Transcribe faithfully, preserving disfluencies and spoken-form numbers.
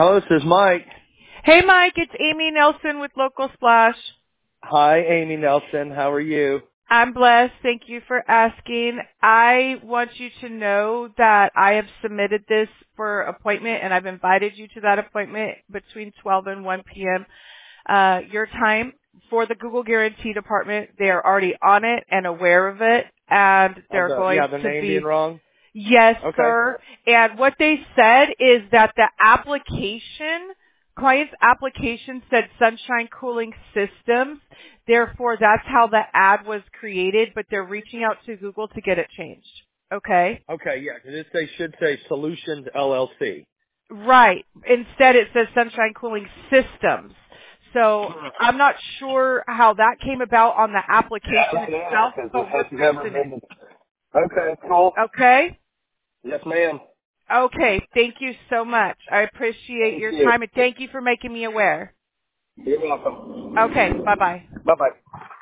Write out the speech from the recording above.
Hello, this is Mike. Hey, Mike, it's Amy Nelson with Local Splash. Hi, Amy Nelson. How are you? I'm blessed. Thank you for asking. I want you to know that I have submitted this for appointment, and I've invited you to that appointment between twelve and one p.m. Uh, your time for the Google Guarantee Department. They are already on it and aware of it, and Of they're the, going yeah, the to name be. being wrong? Yes, Okay. sir. And what they said is that the application, client's application said Sunshine Cooling Systems. Therefore, that's how the ad was created, but they're reaching out to Google to get it changed. Okay? Okay, yeah, because it say, should say Solutions L L C. Right. Instead, it says Sunshine Cooling Systems. So I'm not sure how that came about on the Yeah, application I don't know, itself, because it but has we're never fixing it. been. Okay, cool. Okay? Yes, ma'am. Okay, thank you so much. I appreciate Thank your you. time and thank you for making me aware. You're welcome. Okay, bye-bye. Bye-bye.